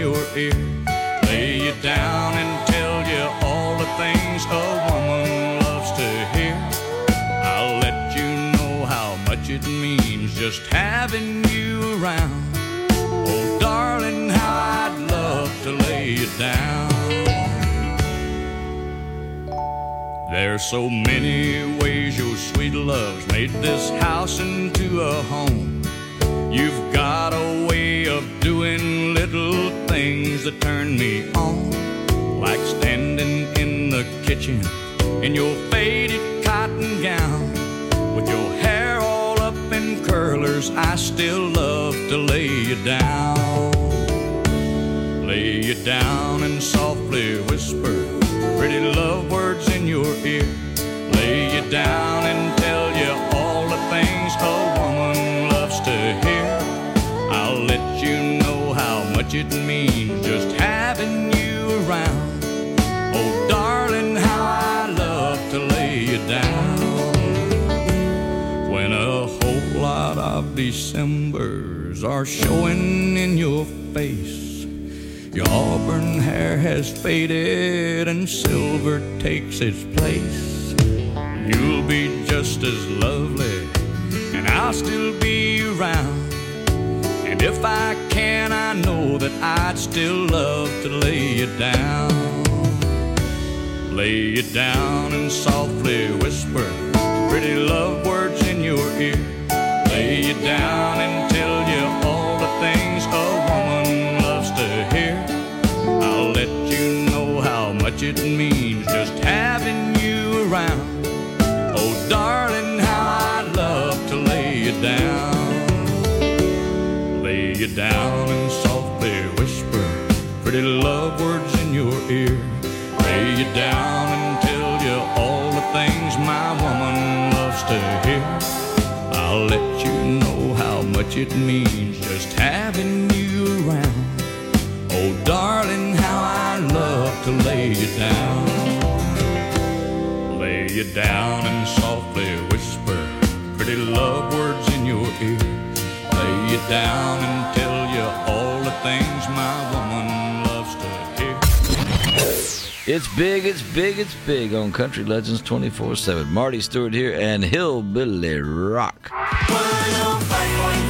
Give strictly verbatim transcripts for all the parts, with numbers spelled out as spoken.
your ear. Lay you down and tell you all the things a woman loves to hear. I'll let you know how much it means just having you around. Oh, darling, how I'd love to lay you down. There's so many ways your sweet love's made this house into a home. You've got a way of doing little things that turn me on, like standing in the kitchen in your faded cotton gown, with your hair all up in curlers. I still love to lay you down. Lay you down and softly whisper pretty love words in your ear. Lay you down and tell you all the things a woman loves to hear. I'll let you know how much it means just having you around. Oh, darling, how I love to lay you down. When a whole lot of Decembers are showing in your face, your auburn hair has faded and silver takes its place. You'll be just as lovely and I'll still be around. And if I can, I know that I'd still love to lay you down. Lay you down and softly whisper pretty love words in your ear. Lay you down and tell you all the things a woman loves to hear. I'll let you know how much it means just having you around. Oh, darling, how I'd love to lay you down. Lay you down and softly whisper pretty love words in your ear. Lay you down and tell you all the things my woman loves to hear. I'll let you know how much it means just having you around. Oh, darling, how I love to lay you down. Lay you down and softly whisper pretty love words in your ear. Lay you down and tell you all the things my woman loves to hear. It's big, it's big, it's big on Country Legends twenty-four seven. Marty Stewart here and Hillbilly Rock. one oh five point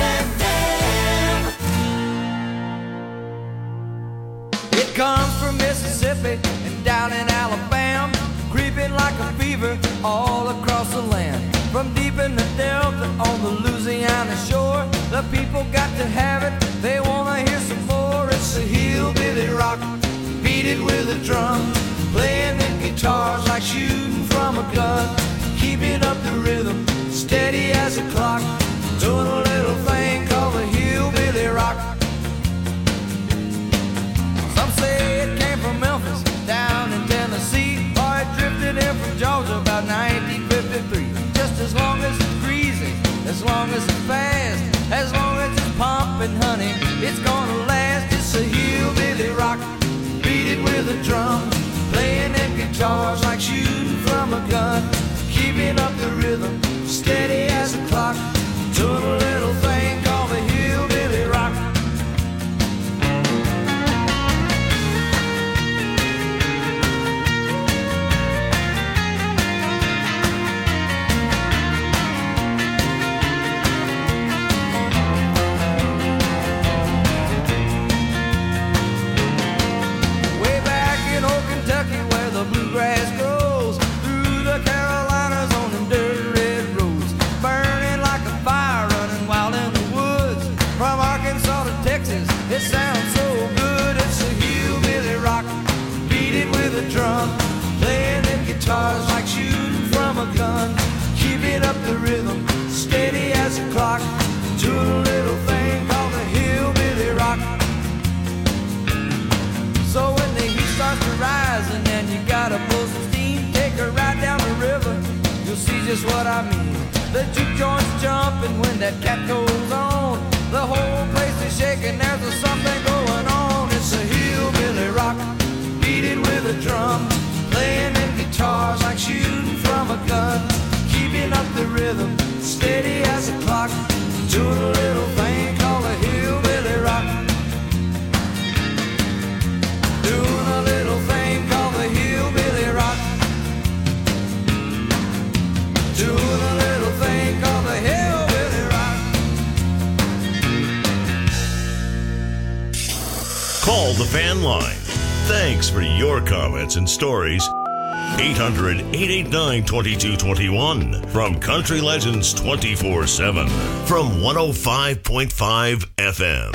five F M. It comes from Mississippi and down in Alabama, creeping like a fever all across the land. From deep in the Delta on the Louisiana shore, the people got to have it, they wanna hear some more. It's a hillbilly rock, beat it with a drum, playing the guitars like shooting from a gun, keeping up the rhythm, steady as a clock, doing a little thing called the hillbilly rock. Some say it came from Memphis, down in Tennessee, or it drifted in from Georgia about nineteen fifty-three. Just as long as it's greasy, as long as it's fast, as long as it's pumping, honey, it's gonna last. It's a hillbilly rock, beat it with a drum, playing them guitars like shooting from a gun, keeping up the rhythm, steady as a clock, doing a little thing called the hillbilly rock. Bluegrass grows through the Carolinas on them dirt red roads, burning like a fire running wild in the woods. From Arkansas to Texas, it sounds so good. It's a hillbilly rock, beat it with a drum, playing them guitars like shooting from a gun, keeping up the rhythm, steady as a clock, doing a little thing called the hillbilly rock. So when the heat starts to rise and then you gotta blow some steam, take a ride down the river, you'll see just what I mean. The juke joint's jumping when that cat goes on, the whole place is shaking, there's a something going on. It's a hillbilly rock, beat it with a drum, playing them guitars like shooting from a gun, keeping up the rhythm, steady as a clock, doing a little thing called a hillbilly rock. Call the fan line. Thanks for your comments and stories. eight hundred, eight eight nine, two two two one from Country Legends twenty-four seven from one oh five point five F M.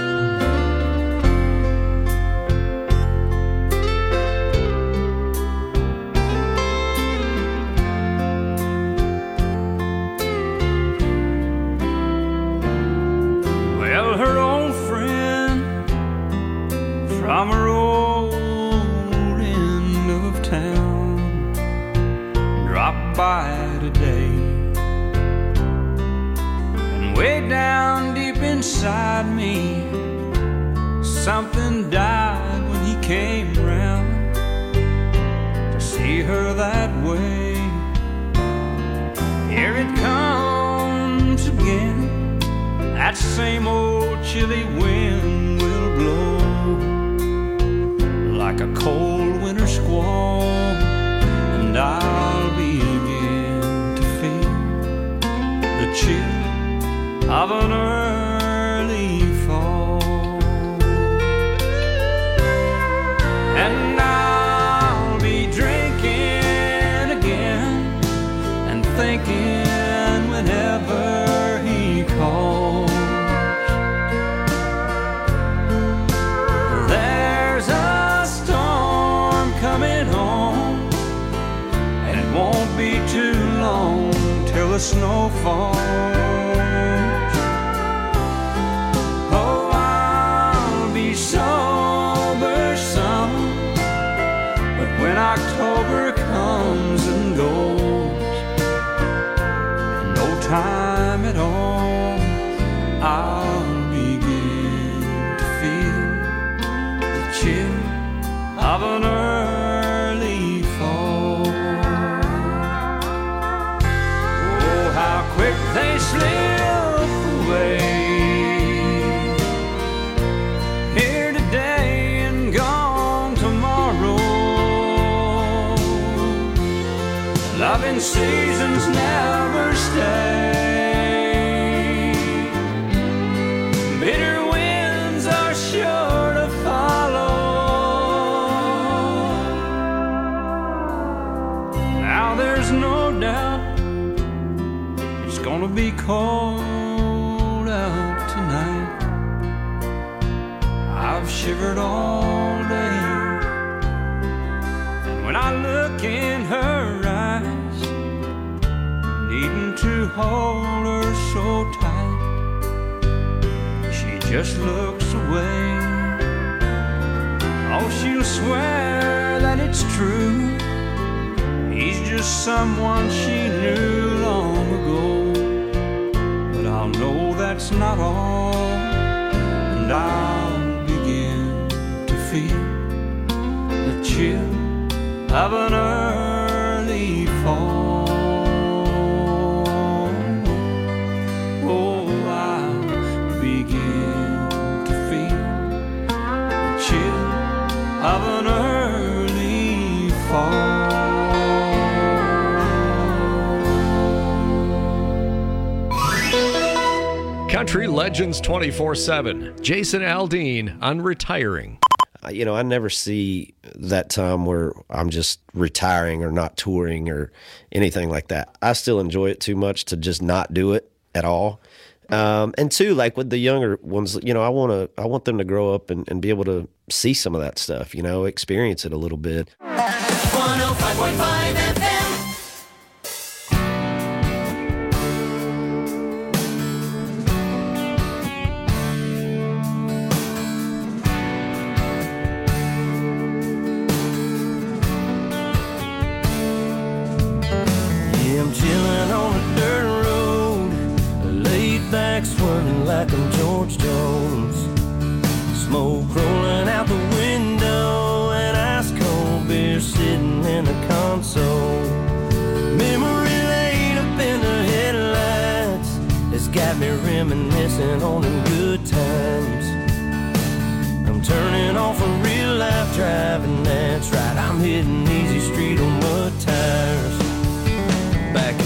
Well, her old friend from her old end of town dropped by today, and way down deep inside me something died when he came round. To see her that way, here it comes again. That same old chilly wind will blow like a cold winter squall, and I'll begin to feel the chill of an early fall. And I'll be drinking again and thinking whenever he calls, there's a storm coming on, and it won't be too long till the snow falls. Oh, I'll be sober some, but when October comes and goes, in no time at all, I'll begin to feel the chill of an early fall. Oh, how quick they slip away, here today and gone tomorrow. Loving seasons never stay, bitter winds are sure to follow. Now there's no doubt it's gonna be cold out tonight. I've shivered all day, and when I look in her eyes, needing to hold her so tight, she just looks away. Oh, she'll swear that it's true, he's just someone she knew long ago. But I'll know that's not all, and I'll begin to feel the chill of an early fall. Oh, I'll begin to feel the chill of an early fall. Country Legends twenty-four seven. Jason Aldean on retiring. You know, I never see that time where I'm just retiring or not touring or anything like that. I still enjoy it too much to just not do it at all. Um, and two, like with the younger ones, you know, I want to, I want them to grow up and, and be able to see some of that stuff, you know, experience it a little bit. one oh five point five F M. Swirling like I'm George Jones, smoke rolling out the window, and ice cold beer sitting in the console. Memory laid up in the headlights has got me reminiscing on the good times. I'm turning off a real life driving, that's right, I'm hitting easy street on mud tires. Back in the day,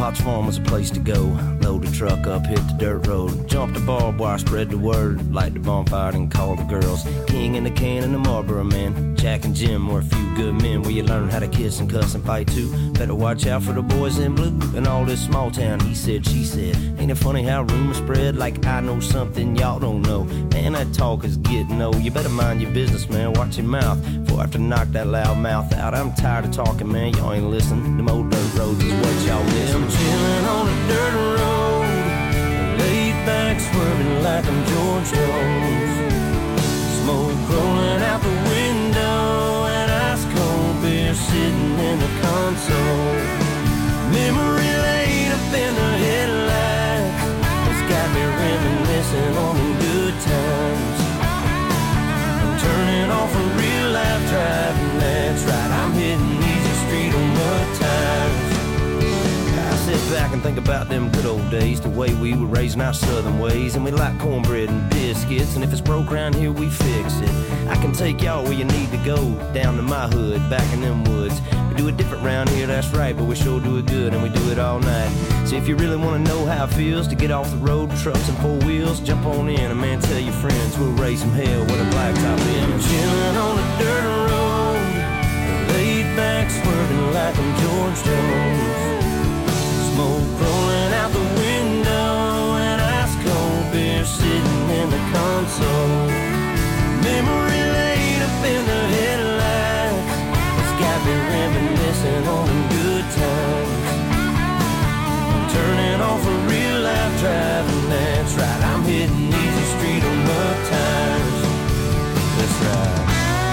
Potts Farm was a place to go. Load the truck up, hit the dirt road. Jump the barbed wire, spread the word. Light the bonfire and call the girls. King and the can and the Marlboro man. Jack and Jim were a few good men where you learn how to kiss and cuss and fight too. Better watch out for the boys in blue and all this small town. He said, she said. Ain't it funny how rumors spread like I know something y'all don't know? Man, that talk is getting old. You better mind your business, man. Watch your mouth before I have to knock that loud mouth out. I'm tired of talking, man. Y'all ain't listening. Them old dirt roads is what y'all miss. I'm chilling on a dirt road, laid back, swerving like I'm George Jones. Smoke rolling out the window, and ice cold beer sitting in the console. Memory lane up in the headlights, it's got me reminiscing on the good times. I'm turning off a real life driving, that's right. I'm hitting easy street on mud tires. I sit back and think about them good old days, the way we were raising our southern ways. And we like cornbread and biscuits, and if it's broke around here, we fix it. I can take y'all where you need to go, down to my hood, back in them woods. We do it different round here, that's right, but we sure do it good, and we do it all night. So if you really want to know how it feels to get off the road, trucks and four wheels, jump on in, and man, tell your friends we'll raise some hell with a blacktop in. I'm chilling on a dirt road, laid back, swerving like I'm George Jones. Smoke rolling out the window, and ice cold beer sitting in the console. Memory lane up in the headlights, it's got me reminiscing on the good times. I'm turning off a real life driving, that's right. I'm hitting easy street on mud tires, that's right.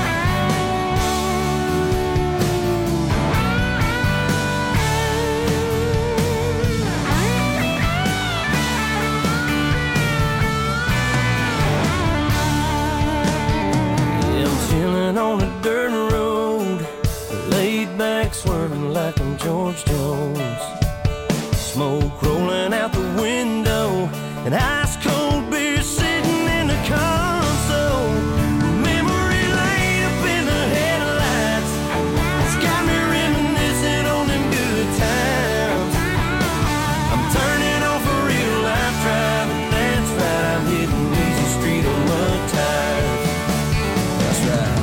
On a dirt road, laid back, swerving like I'm George Jones. Smoke rolling out the window, and ice cold beer sitting in the console. Memory lane up in the headlights, it's got me reminiscing on them good times. I'm turning off a real life driving, that's right. I'm hitting easy street on mud tires, that's right.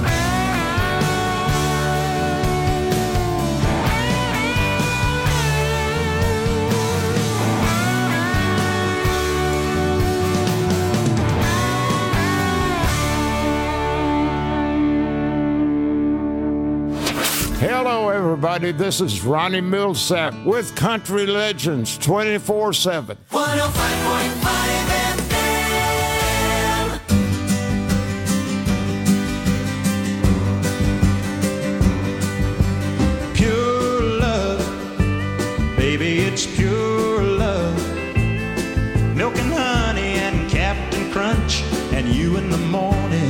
Hello, everybody. This is Ronnie Millsap with Country Legends twenty-four seven. one oh five point five F M. Pure love, baby, it's pure love. Milk and honey and Captain Crunch and you in the morning.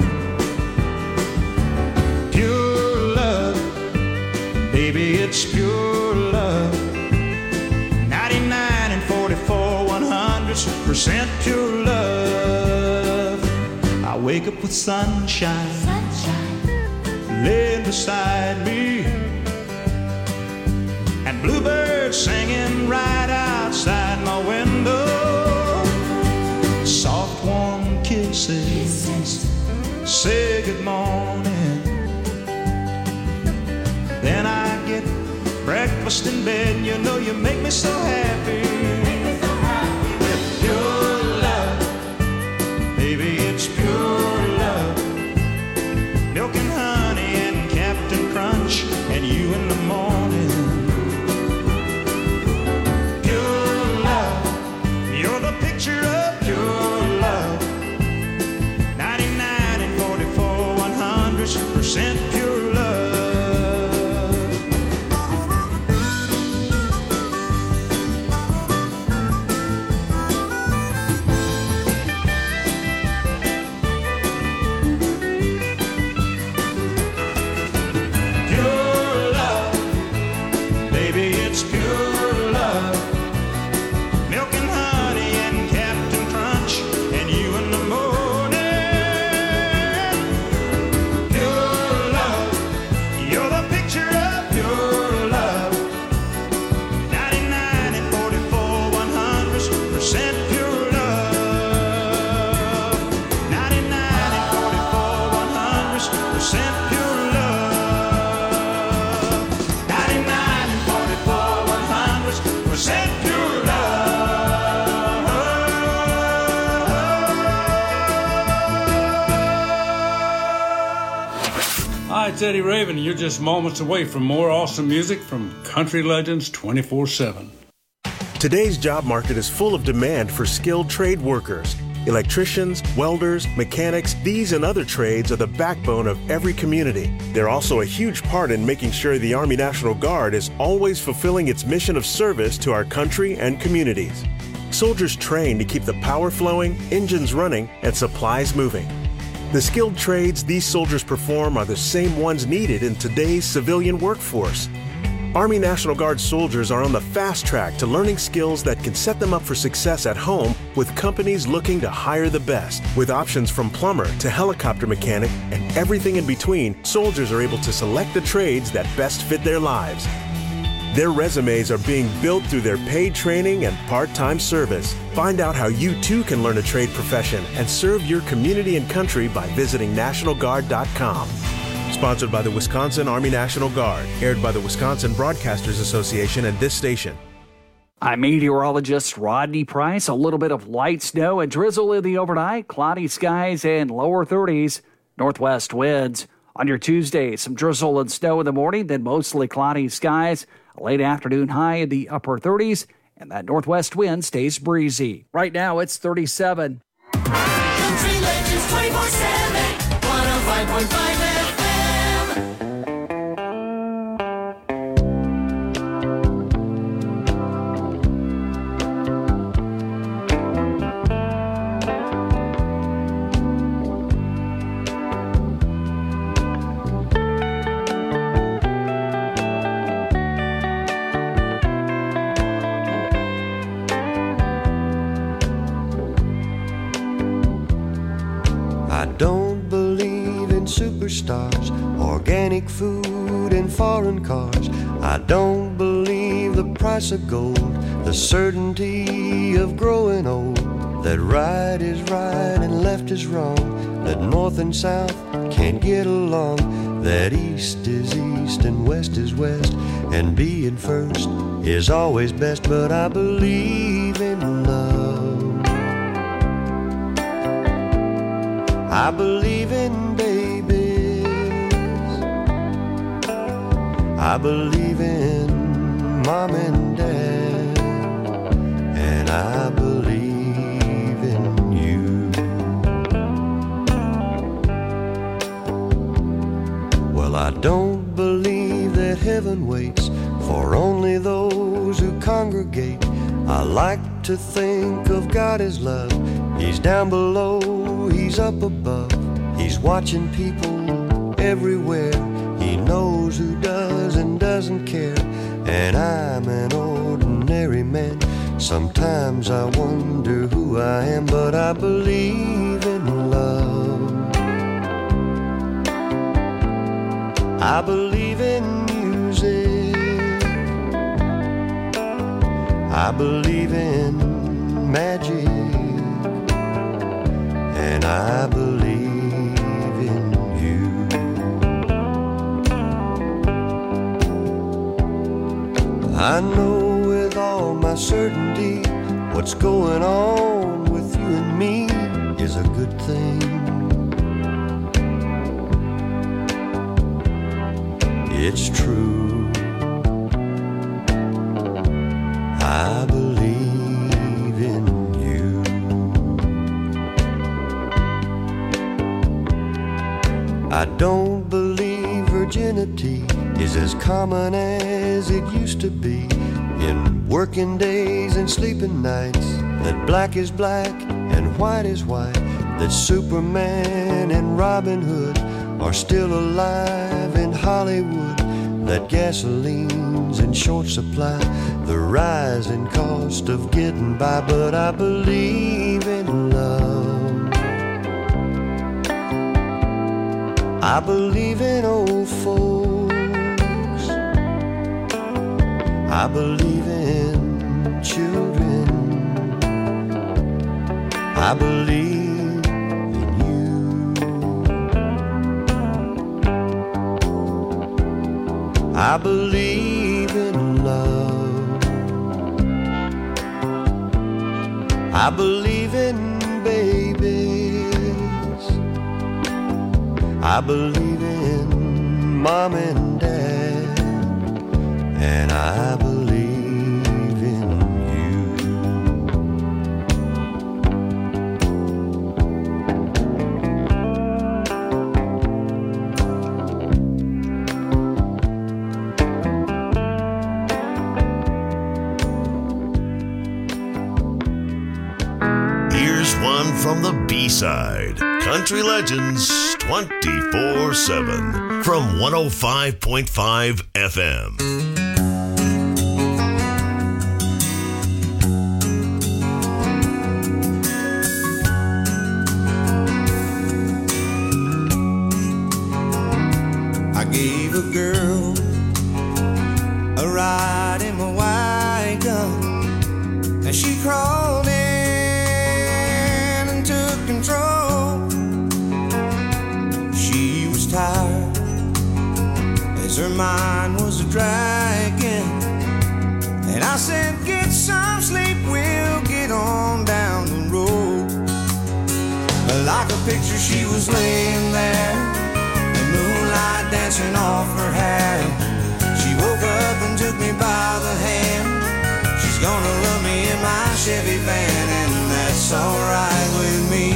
Baby, it's pure love. ninety-nine and forty-four, one hundred percent pure love. I wake up with sunshine, sunshine laying beside me, and bluebirds singing right outside my window. Soft warm kisses, kisses. Say good morning. Then I get breakfast in bed. You know you make me so happy. Make me so happy with pure love. Baby, it's pure love. Milk and honey and Captain Crunch and you in the morning. Pure love. You're the picture of pure love. ninety-nine and forty-four, one hundred percent pure love. Pure love. Hi, it's Eddie Raven, and you're just moments away from more awesome music from Country Legends twenty-four seven. Today's job market is full of demand for skilled trade workers. Electricians, welders, mechanics, these and other trades are the backbone of every community. They're also a huge part in making sure the Army National Guard is always fulfilling its mission of service to our country and communities. Soldiers train to keep the power flowing, engines running, and supplies moving. The skilled trades these soldiers perform are the same ones needed in today's civilian workforce. Army National Guard soldiers are on the fast track to learning skills that can set them up for success at home with companies looking to hire the best. With options from plumber to helicopter mechanic and everything in between, soldiers are able to select the trades that best fit their lives. Their resumes are being built through their paid training and part-time service. Find out how you too can learn a trade profession and serve your community and country by visiting national guard dot com. Sponsored by the Wisconsin Army National Guard. Aired by the Wisconsin Broadcasters Association and this station. I'm meteorologist Rodney Price. A little bit of light snow and drizzle in the overnight. Cloudy skies and lower thirties. Northwest winds. On your Tuesday, some drizzle and snow in the morning, then mostly cloudy skies. A late afternoon high in the upper thirties. And that northwest wind stays breezy. Right now, it's thirty-seven. Country Legends twenty-four seven. one oh five point five F M. Don't believe in superstars, organic food and foreign cars. I don't believe the price of gold, the certainty of growing old, that right is right and left is wrong, that north and south can't get along, that east is east and west is west, and being first is always best. But I believe in love. I believe in babies. I believe in mom and dad. And I believe in you. Well, I don't believe that heaven waits for only those who congregate. I like to think of God as love. He's down below, he's up above. He's watching people everywhere. He knows who does and doesn't care. And I'm an ordinary man. Sometimes I wonder who I am, but I believe in love. I believe in music. I believe in magic. And I believe in you. I know with all my certainty what's going on with you and me is a good thing. It's true. I believe in you. I don't believe virginity is as common as it used to be. In working days and sleeping nights, that black is black and white is white, that Superman and Robin Hood are still alive in Hollywood, that gasoline's in short supply, the rising cost of getting by. But I believe in love. I believe in old folks. I believe in children. I believe in you. I believe in love. I believe in babies. I believe in Mom and Dad, and I believe in you. Here's one from the B-side. Country Legends twenty-four seven from one oh five point five F M. I gave a girl a ride in my white gun, and she crawled in and took control. She was tired as her mind was a dragging, and I said, get some sleep, we'll get on down the road. Like a picture she was laying there, moonlight dancing off her hair. She woke up and took me by the hand. She's gonna love me in my Chevy van, and that's alright with me.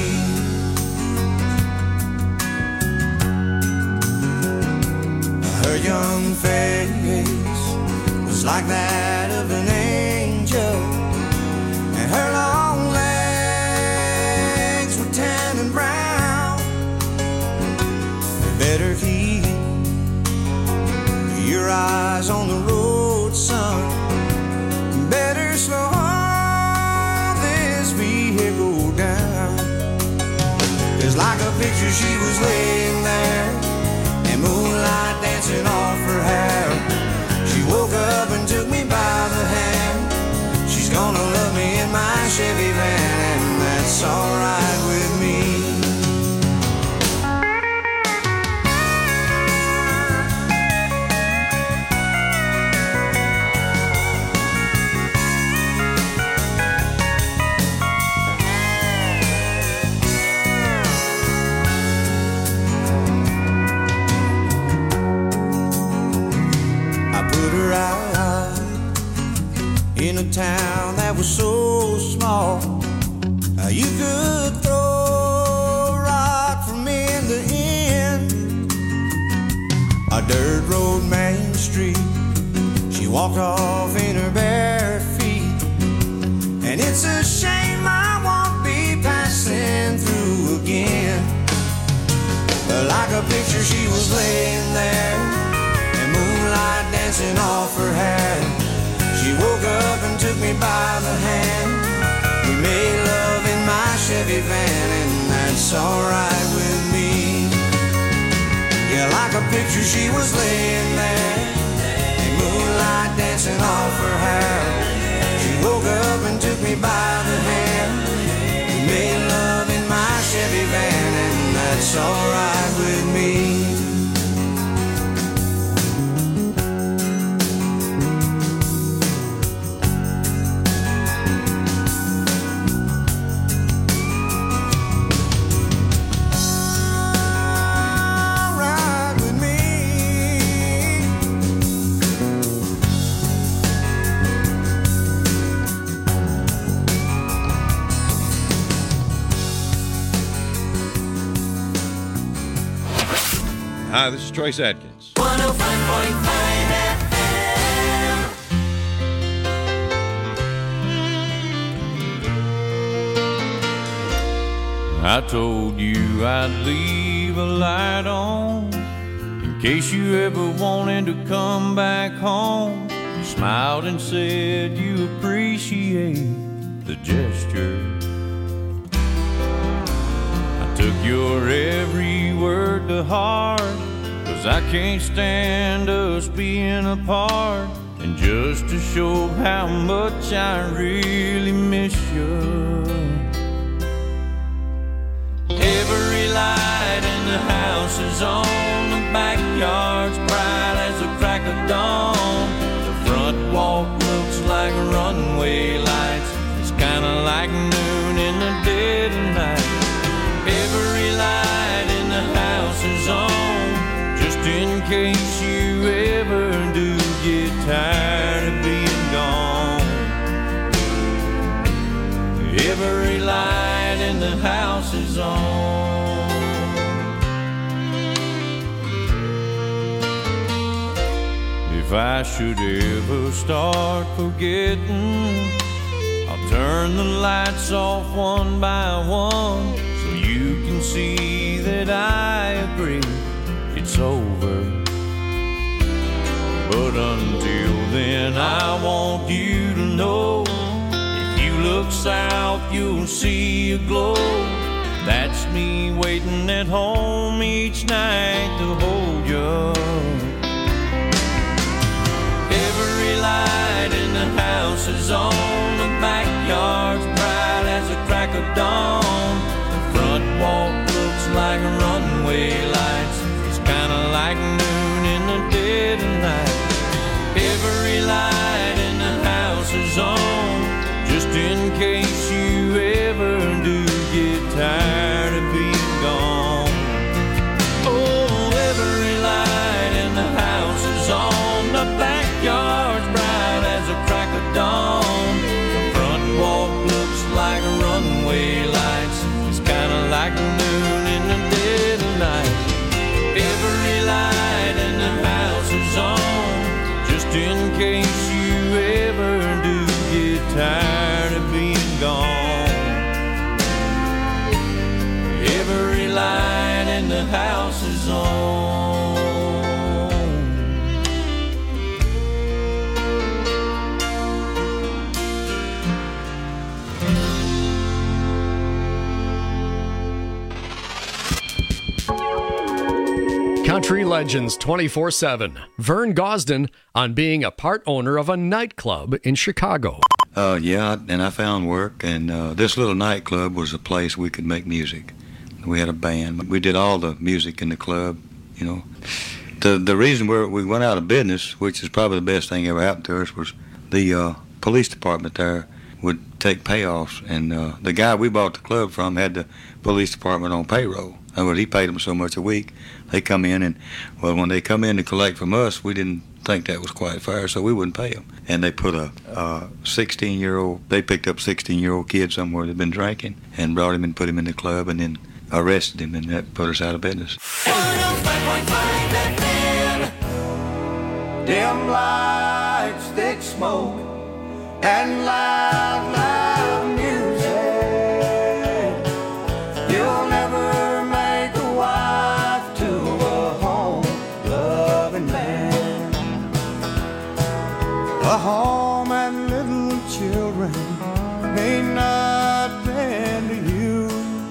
Her young face was like that of an angel, and her long legs were tan and brown. Better keep your eyes on the road, son. Better slow this vehicle down. 'Cause like a picture she was laying there, and moonlight dancing off her hair. She woke up and took me by the hand. She's gonna love me in my Chevy van, and that's alright with me. In a town that was so small, uh, you could throw a rock from end to end. A dirt road, Main Street, she walked off in her bare feet. And it's a shame I won't be passing through again. But like a picture she was laying there, and moonlight dancing off her hair. She woke up and took me by the hand. We made love in my Chevy van, and that's alright with me. Yeah, like a picture she was laying there, and moonlight dancing off her hair. She woke up and took me by the hand. We made love in my Chevy van, and that's alright with me. Hi, this is Trace Adkins. one oh five point five F M. I told you I'd leave a light on in case you ever wanted to come back home. You smiled and said you appreciate the gesture. I took your every word to heart, 'cause I can't stand us being apart. And just to show how much I really miss you, every light in the house is on, the backyard's bright as the crack of dawn. The front walk looks like runway lights, it's kinda like noon in the dead of night. Every light in the house is on, just in case you ever do get tired of being gone. Every light in the house is on. If I should ever start forgetting, I'll turn the lights off one by one so you can see that I agree it's over. But until then, I want you to know, if you look south, you'll see a glow. That's me waiting at home each night to hold you. Every light in the house is on, the backyard's bright as a crack of dawn. The front walk looks like runway lights, it's kinda like noon in the dead of night. Every light in the house is on, just in case you ever do get tired of being gone. Oh, every light in the house is on, the backyard's bright as a crack of dawn. The front walk looks like runway lights, it's kinda like noon in the dead of night. Every light in the house is on, just in case you ever do get tired of being gone. Every light in the house is on. Country Legends twenty-four seven. Vern Gosden on being a part owner of a nightclub in Chicago. Uh, yeah, and I found work, and uh, this little nightclub was a place we could make music. We had a band. We did all the music in the club, you know. The the reason we we went out of business, which is probably the best thing ever happened to us, was the uh, police department there would take payoffs, and uh, the guy we bought the club from had the police department on payroll. I mean, he paid them so much a week. They come in, and, well, when they come in to collect from us, we didn't think that was quite fair, so we wouldn't pay them. And they put a sixteen-year-old, they picked up a sixteen-year-old kid somewhere that had been drinking and brought him and put him in the club and then arrested him, and that put us out of business. Dim lights, thick smoke, and loud, loud music. You'll never make a wife to a home-loving man. A home and little children mean nothing to you.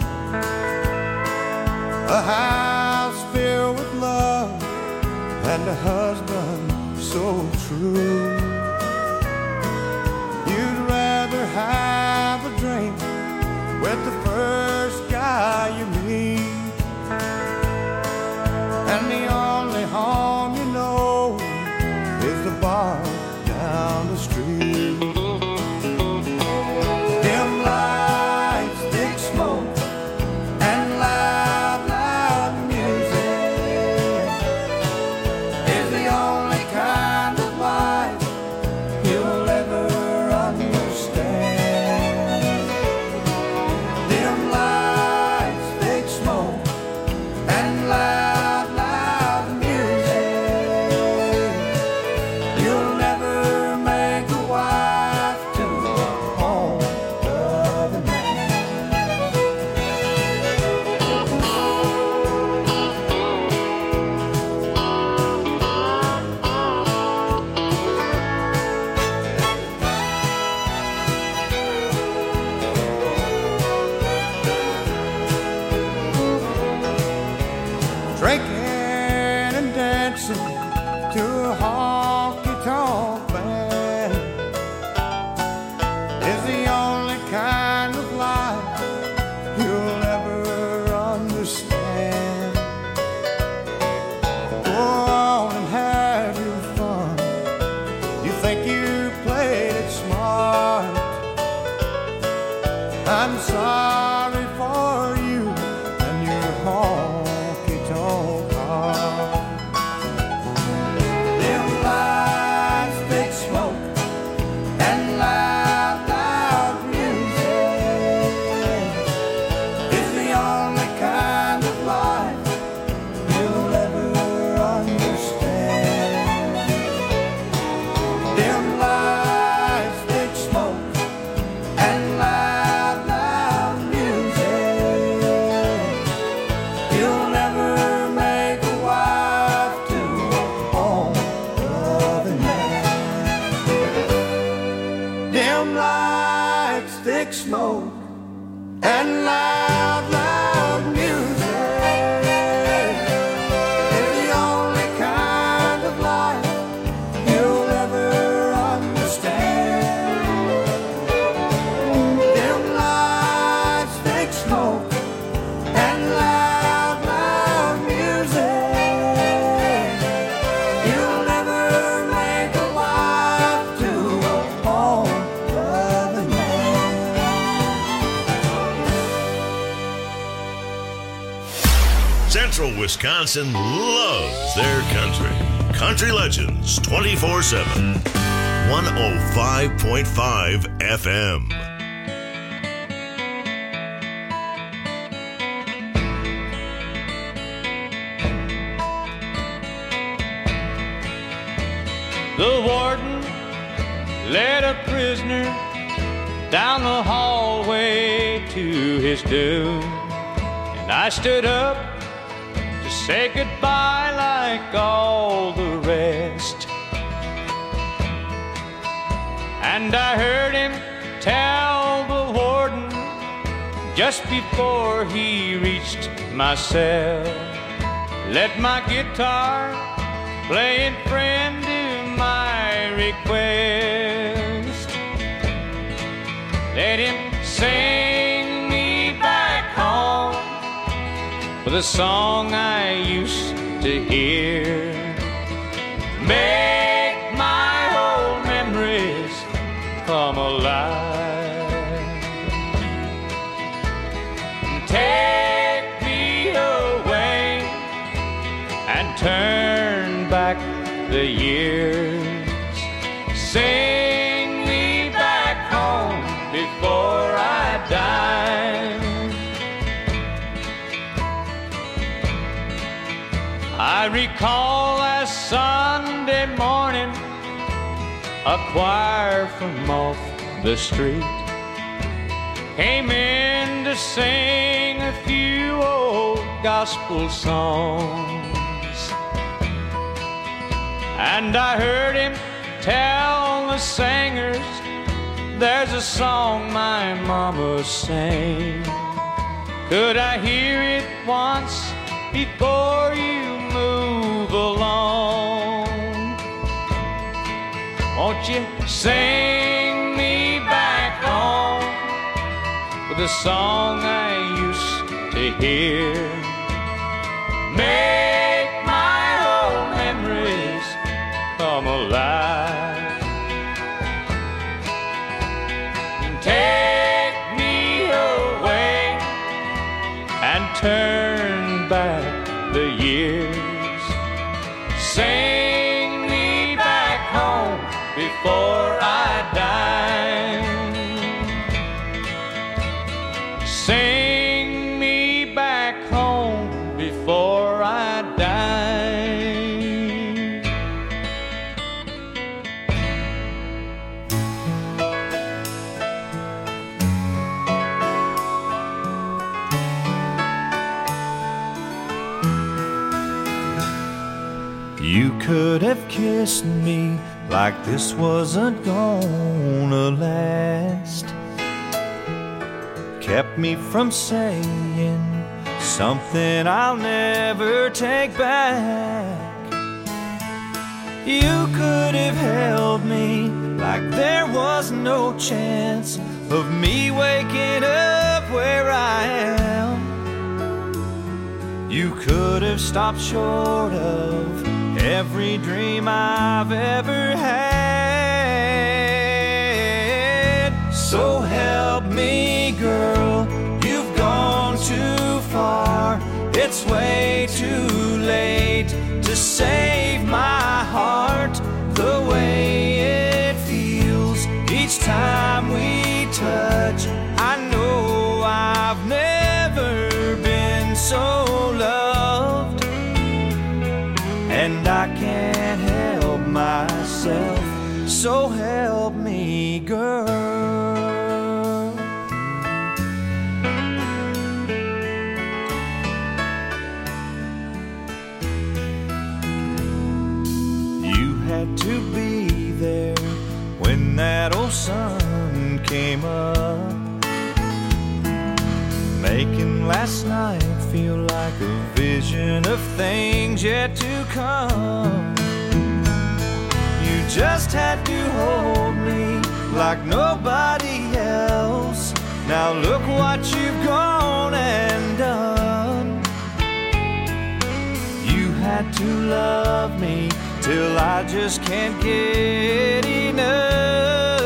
A house filled with love and a husband so true. You'd rather have a drink with the first guy you meet, and the only home you know is the bar down the street. Dim lights, thick smoke, and loud, loud music is the only kind of life you'll ever understand. Dim lights, thick smoke, and loud, loud music. You'll never make a wife to a home-loving man. Drinking and dancing to a honky-tonk band is the only kind of life you'll ever understand. Go on and have your fun. You think you played it smart. I'm sorry for you and your honky-tonk heart. Wisconsin loves their country. Country Legends twenty-four seven. one oh five point five F M. The warden led a prisoner down the hallway to his doom, and I stood up to say goodbye like all the rest. And I heard him tell the warden just before he reached my cell, let my guitar play and friend do my request. Let him sing me back home with a song I used to hear. Make my old memories come alive. Take me away and turn back the years. Sing me back home before I die. I recall last Sunday morning, a choir from off the street came in to sing a few old gospel songs. And I heard him tell the singers, there's a song my mama sang. Could I hear it once before you move along? Won't you sing me back home with a song I used to hear? Make my old memories come alive. Take me away and turn back the years. Sing me back home before I die. Sing me back home before I die. You could have kissed me like this wasn't gonna last, kept me from saying something I'll never take back. You could have held me like there was no chance of me waking up where I am. You could have stopped short of every dream I've ever had. So help me, girl, you've gone too far. It's way too late to save my heart the way it feels each time we touch. I know I've never been so loved, and I can't help myself, so help me, girl. You had to be there when that old sun came up, making last night feel like a vision of things yet to come. You just had to hold me like nobody else. Now look what you've gone and done. You had to love me till I just can't get enough.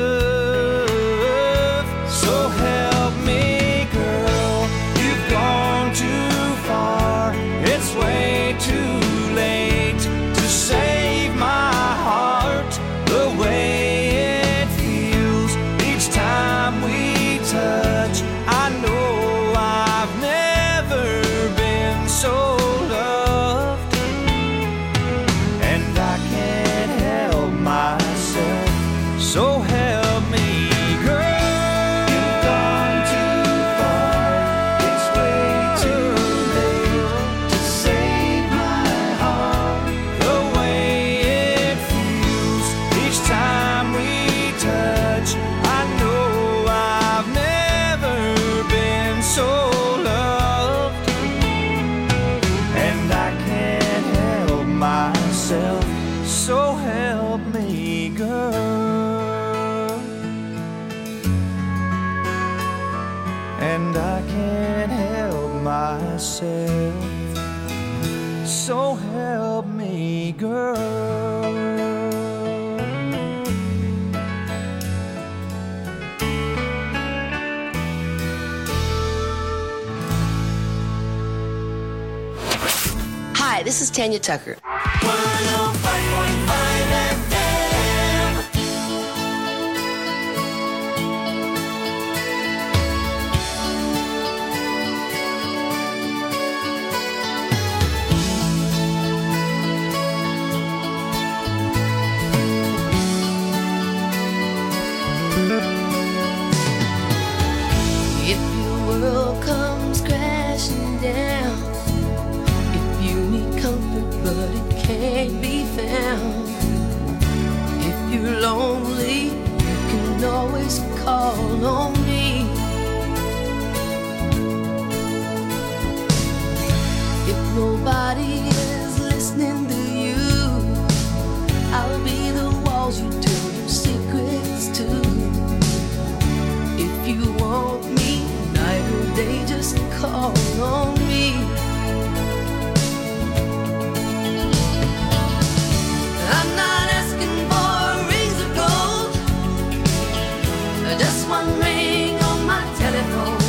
So help me, girl, you've gone too far. It's So help me, girl. Hi, this is Tanya Tucker. one oh five point five F M. If your world comes crashing down, if you need comfort but it can't be found, if you're lonely, you can always call on me. If nobody is listening to you, I'll be the walls you tell your secrets to. If you want me, night or day, just call on me. I'm not asking for rings of gold, just one ring on my telephone.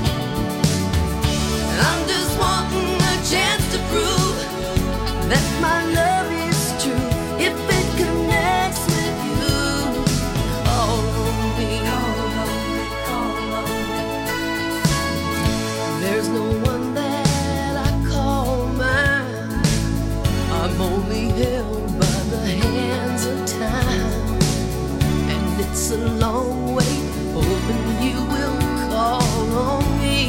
I'm just wanting a chance to prove that my love is true. If it connects with you, call on me. Call on me. There's no one that I call mine. I'm only held by the hands of time, and it's a long way, hoping you will call on me.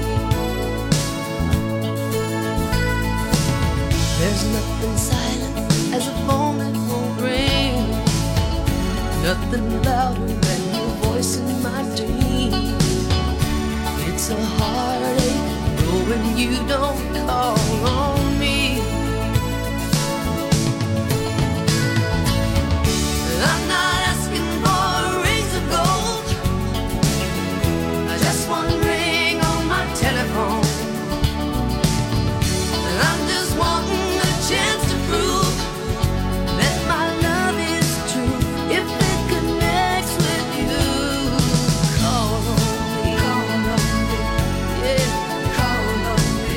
There's nothing silent as a phone that won't ring, nothing louder than your voice in my dream. It's a heartache knowing you don't call on me. I'm not asking for rings of gold, just one ring on my telephone. I'm just wanting a chance to prove that my love is true. If it connects with you, call on me. Call on me. Yeah, call on me.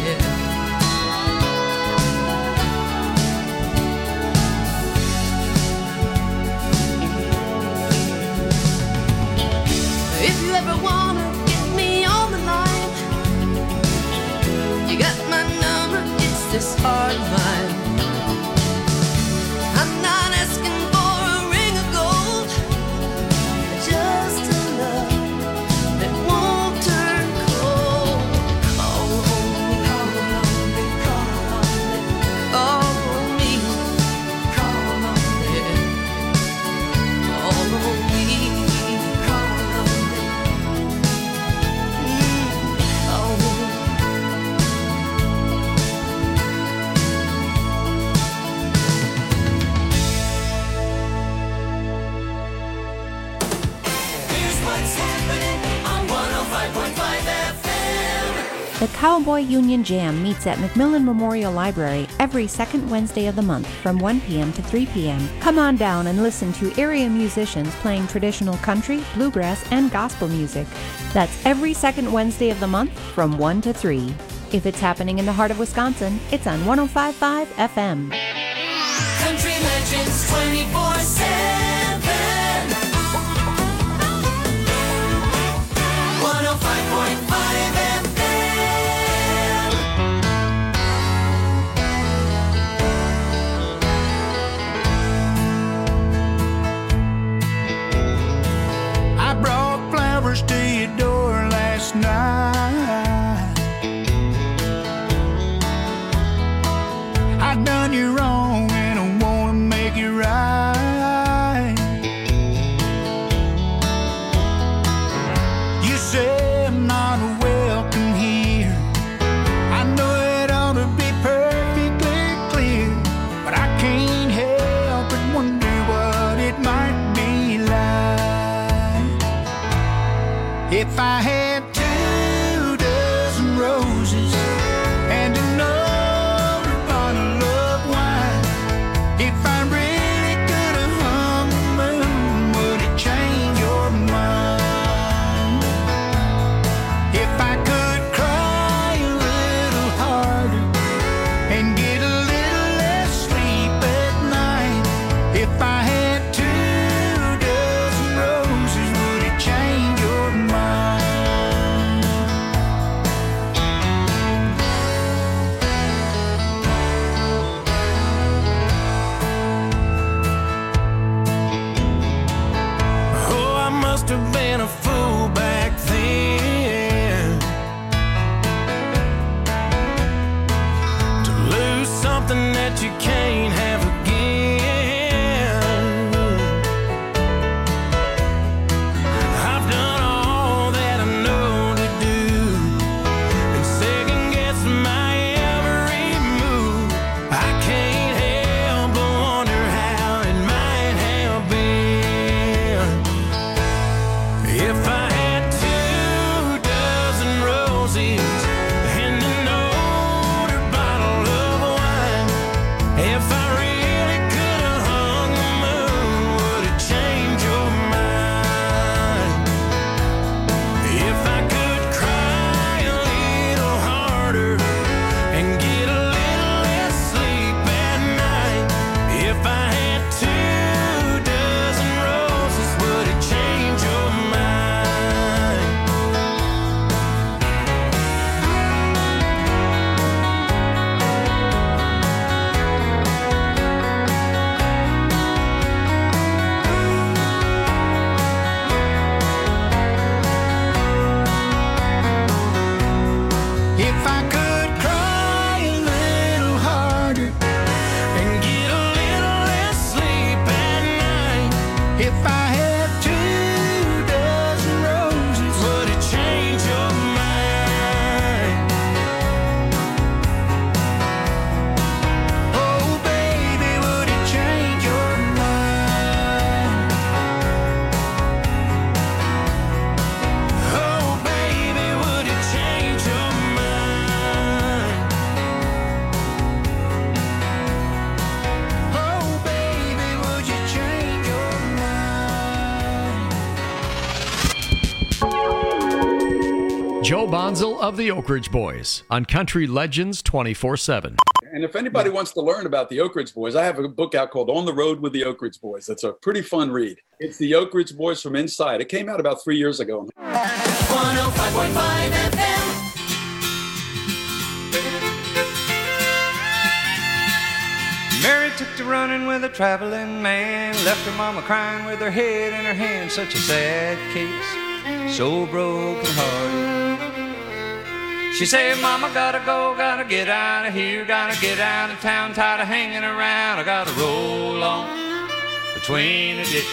If you ever wanna get me on the line, you got my number, it's this hard line. I'm not asking for a ring of gold, just a love that won't turn cold. Call on me, call on me, call on me, call on me, call on me, call on me, call on me, mm, call on me. Here's what's happening on one oh five point five F M. The Cowboy Union Jam meets at McMillan Memorial Library every second Wednesday of the month from one p.m. to three p.m. Come on down and listen to area musicians playing traditional country, bluegrass, and gospel music. That's every second Wednesday of the month from one to three. If it's happening in the heart of Wisconsin, it's on one oh five point five F M. Country Legends twenty-four seven. one oh five point five F M. I brought flowers to your door last night. I done you wrong and I wanna make it right. You say I'm not welcome here. I know it ought to be perfectly clear, but I can't help but wonder what it might be like if I had two dozen roses and another bottle you can't have again. I've done all that I know to do and second guess my every move. I can't help but wonder how it might have been if I had two dozen roses and an older bottle of wine. If I really could have hung the moon, would it change your mind? If I could cry a little harder and get a little less sleep at night. If I had two dozen roses, would it change your mind? If I could cry a little harder and get a little less sleep at night. If I had two dozen roses, would it change your mind? Oh, baby, would it change your mind? Oh, baby, would it change your mind? Oh, baby, would you change your mind? Joe Bonzel of the Oak Ridge Boys on Country Legends twenty-four seven. And if anybody wants to learn about the Oak Ridge Boys, I have a book out called On the Road with the Oak Ridge Boys. It's a pretty fun read. It's the Oak Ridge Boys from inside. It came out about three years ago. one oh five point five F M. Mary took to running with a traveling man, left her mama crying with her head in her hand. Such a sad case, so broken hearted. She said, Mama, gotta go, gotta get out of here, gotta get out of town, tired of hanging around. I gotta roll on between the ditches.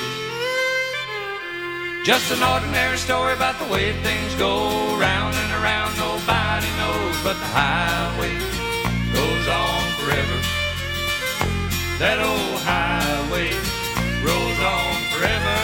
Just an ordinary story about the way things go, round and around, nobody knows, but the highway goes on forever. That old highway rolls on forever.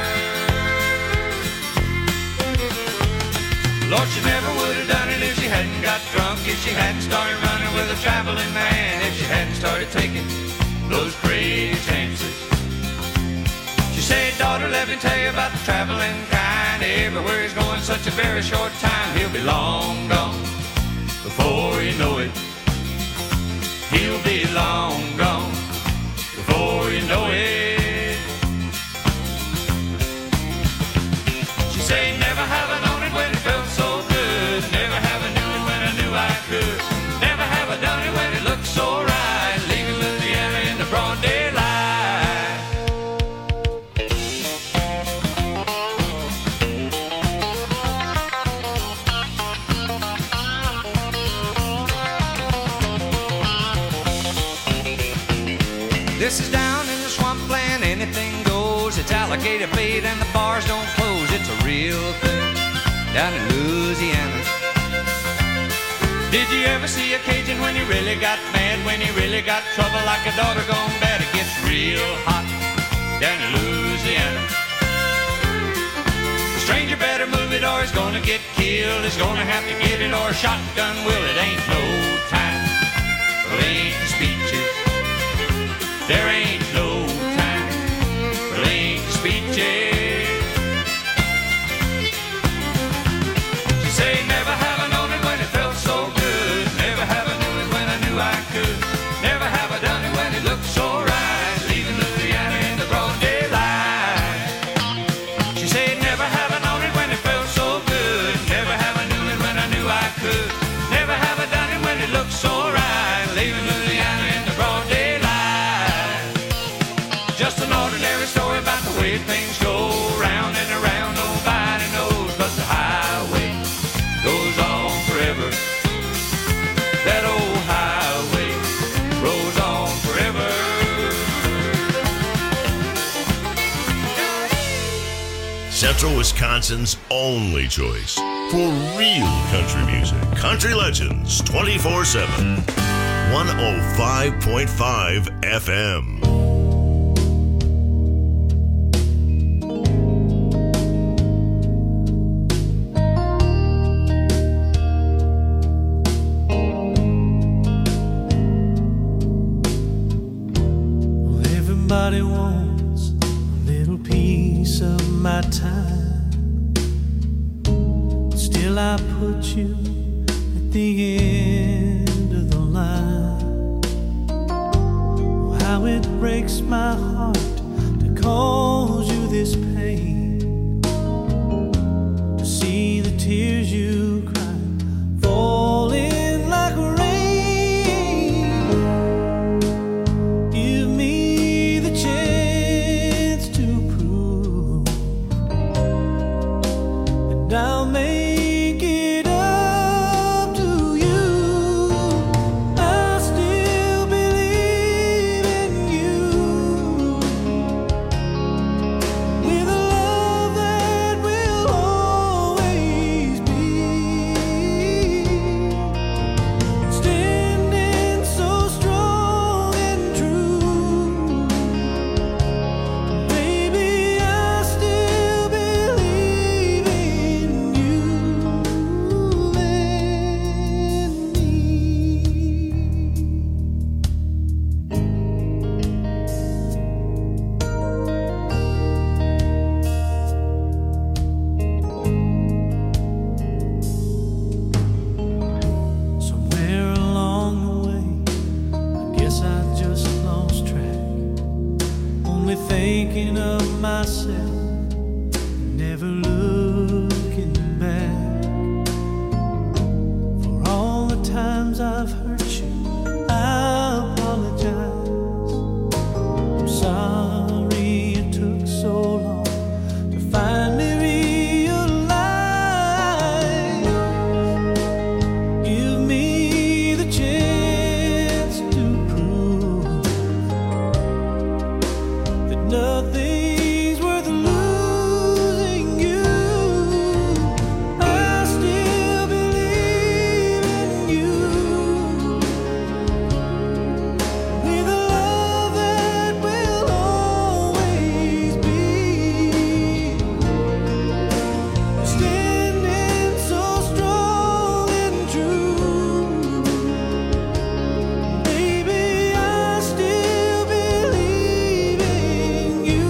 Lord, she never would have done it if she hadn't got drunk, if she hadn't started running with a traveling man, if she hadn't started taking those crazy chances. She said, daughter, let me tell you about the traveling kind. Everywhere he's going such a very short time, he'll be long gone before you know it. He'll be long gone before you know it. She said, never have I known it when it felt so good. Never have I knew it when I knew I could. Never have I done it when it looked so right. Leaving Louisiana in the broad daylight. This is down in the swampland, anything goes. It's alligator bait and the bars don't close. It's a real thing down in Louisiana. Did you ever see a Cajun when he really got mad? When he really got trouble like a daughter gone bad? It gets real hot down in Louisiana. The stranger better move it or he's gonna get killed. He's gonna have to get it or a shotgun will. It ain't no time for lengthy speeches. There ain't no time for lengthy speeches. She say, never have I known it when it felt so good. Never have I knew it when I knew I could. Never have I done it when it looked so right. Leaving Louisiana in the broad daylight. She said, never have I known it when it felt so good. Never have I knew it when I knew I could. Never have I done it when it looked so right. Leaving Louisiana in the broad daylight. Just an ordinary story about the way things go, round and around, nobody knows, but the highway goes on forever. That old highway rolls on Central Wisconsin's only choice for real country music. Country Legends twenty-four seven. one oh five point five F M. Everybody wants a little piece of my time. Still I put you at the end of the line. Oh, how it breaks my heart to cause you this pain, to see the tears you cry falling like rain. Give me the chance to prove, and I'll make it up to you. I still believe in you, with a love that will always be standing so strong and true. Baby, I still believe in you and me. Somewhere along the way, I guess I just lost track, only thinking of myself, never looking back. For all the times I've hurt you, I apologize. I'm sorry it took so long to finally realize. Give me the chance to prove that nothing's worth losing you. I still believe in you, with a love that will always be standing so strong and true. Baby, I still believe in you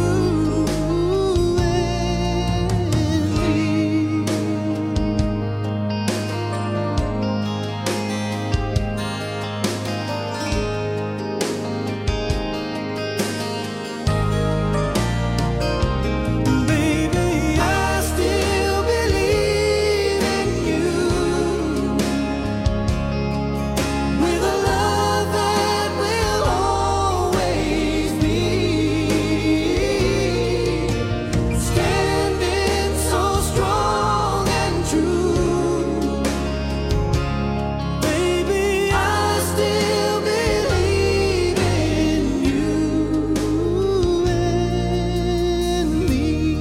and me. Baby, I still believe in you, with a love that will always be standing so strong and true. Baby, I still believe in you and me.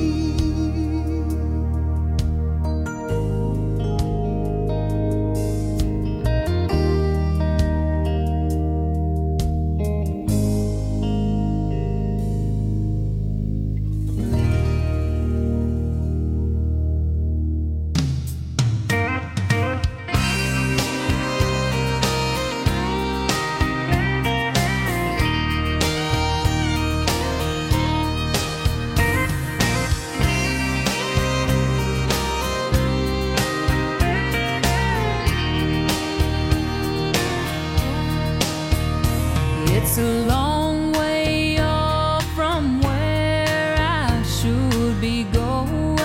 It's a long way off from where I should be going,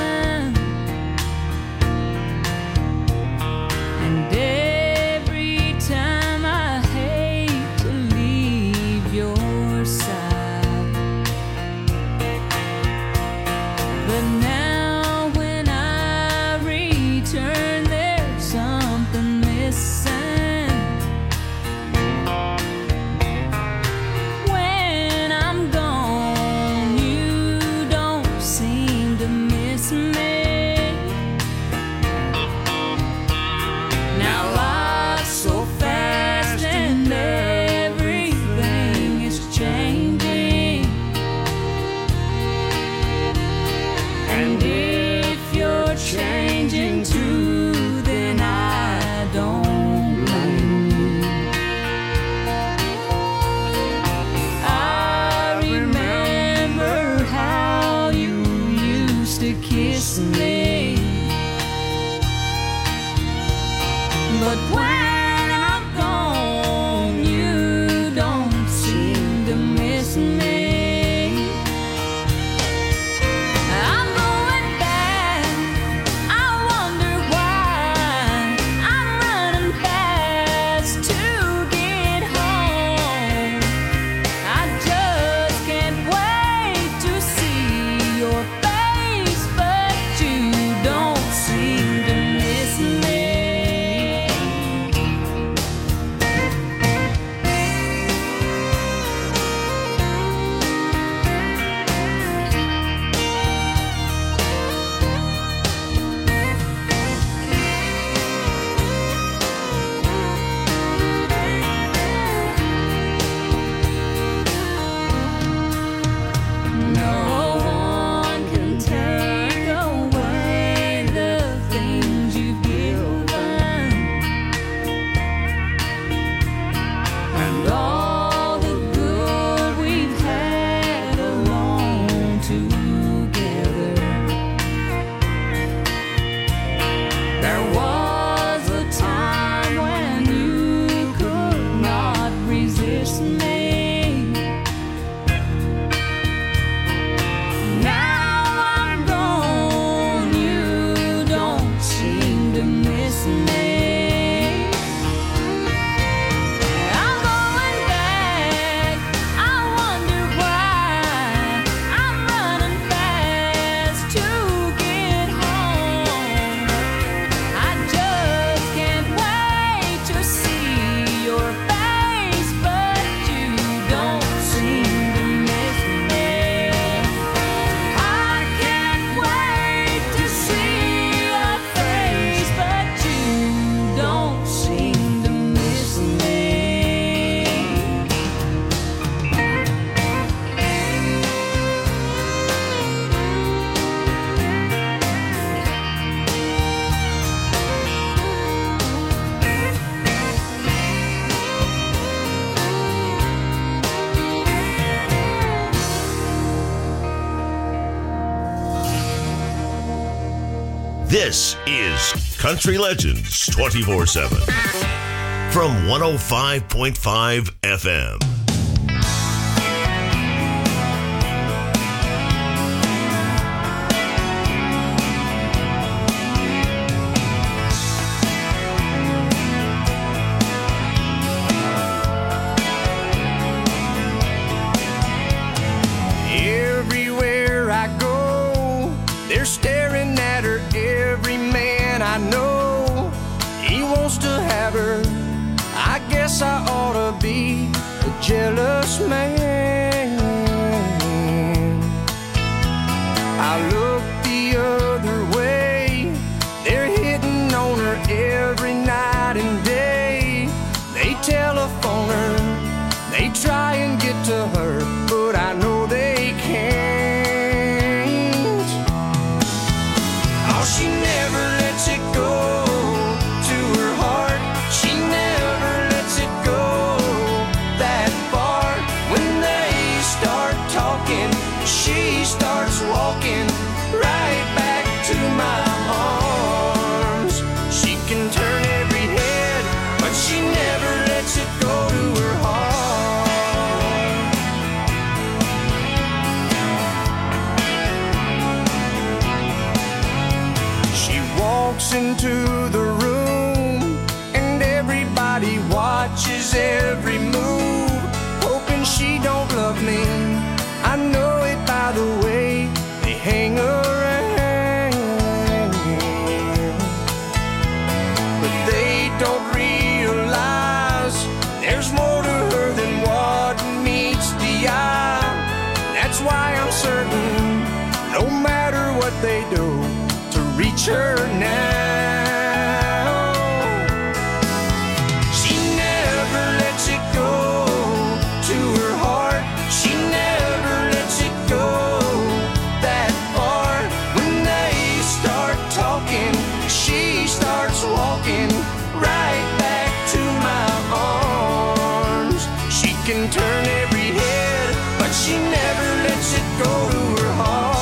and every time I hate to leave your side. But now when I return, there's something missing. When This is Country Legends twenty-four seven from one oh five point five F M. Everywhere I go, they're staring at her. Every man I know, he wants to have her. I guess I ought to be a jealous man. I look the other way, they're hitting on her every night and day. They telephone her, they try and get to her, but I know they can't. Oh, she never lets it go to her heart. She never lets it go that far. When they start talking, she starts walking right back to my arms. She can turn every head, but she never lets it go to her heart. Walks into the room and everybody watches every move, hoping she don't love me. I know it by the way they hang around, but they don't realize there's more to her than what meets the eye. That's why I'm certain, no matter what they do, reach her now. She never lets it go to her heart. She never lets it go that far. When they start talking, she starts walking right back to my arms. She can turn every head, but she never lets it go to her heart.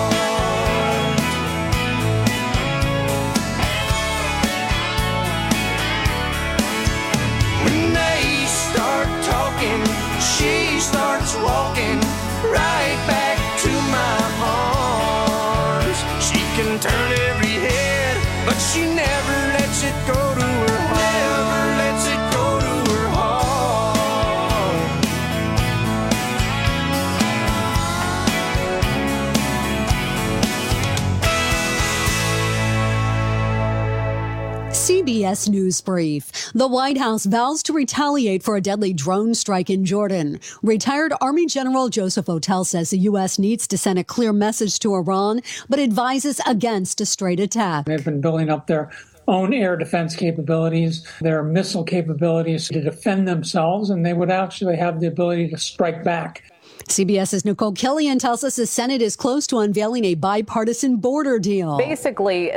She starts walking right back to my arms. She can turn every head, but she never lets it go to her heart. Never lets it go to her C B S News Brief. The White House vows to retaliate for a deadly drone strike in Jordan. Retired Army General Joseph Otell says the U S needs to send a clear message to Iran, but advises against a straight attack. They've been building up their own air defense capabilities, their missile capabilities to defend themselves, and they would actually have the ability to strike back. CBS's Nicole Killian tells us the Senate is close to unveiling a bipartisan border deal. Basically,